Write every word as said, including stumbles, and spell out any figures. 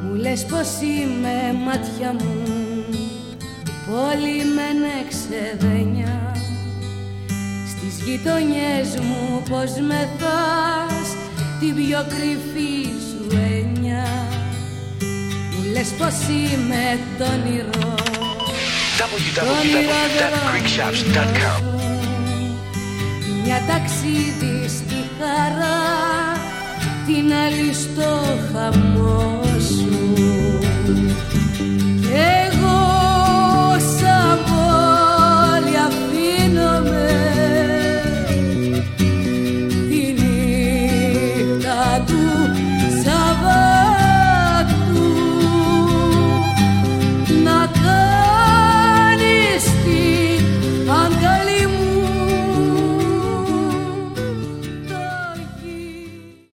Μου λες πως είμαι μάτια μου, πόλη με ξεδένια. Στις γειτονιές μου πως μεθάς την πιο κρυφή σου έννοια. Μου λες πως είμαι το όνειρο, double-u double-u double-u dot greek shops dot com. Μια ταξίδι στη χαρά, την άλλη στο χαμό σου.